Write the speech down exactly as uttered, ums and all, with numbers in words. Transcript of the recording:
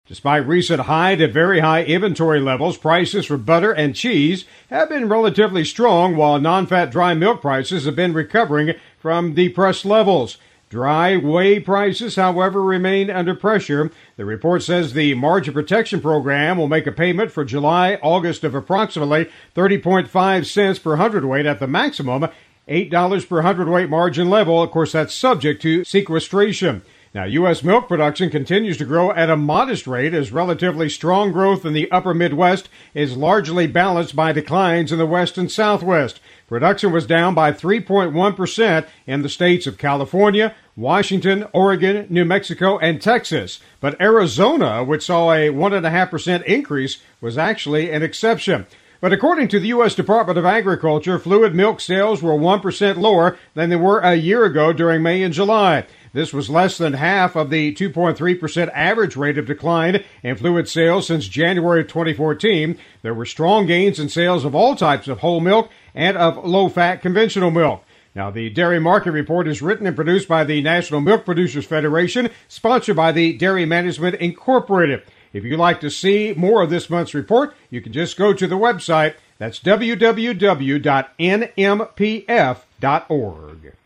Despite recent high to very high inventory levels, prices for butter and cheese have been relatively strong, while non-fat dry milk prices have been recovering from depressed levels. Dry whey prices, however, remain under pressure. The report says the Margin Protection Program will make a payment for July, August of approximately thirty point five cents per hundredweight at the maximum eight dollars per hundredweight margin level. Of course, that's subject to sequestration. Now, U S milk production continues to grow at a modest rate as relatively strong growth in the upper Midwest is largely balanced by declines in the West and Southwest. Production was down by three point one percent in the states of California, Washington, Oregon, New Mexico, and Texas. But Arizona, which saw a one point five percent increase, was actually an exception. But according to the U S Department of Agriculture, fluid milk sales were one percent lower than they were a year ago during May and July. This was less than half of the two point three percent average rate of decline in fluid sales since January of twenty fourteen. There were strong gains in sales of all types of whole milk and of low-fat conventional milk. Now, the Dairy Market Report is written and produced by the National Milk Producers Federation, sponsored by the Dairy Management Incorporated. If you'd like to see more of this month's report, you can just go to the website. That's w w w dot n m p f dot org.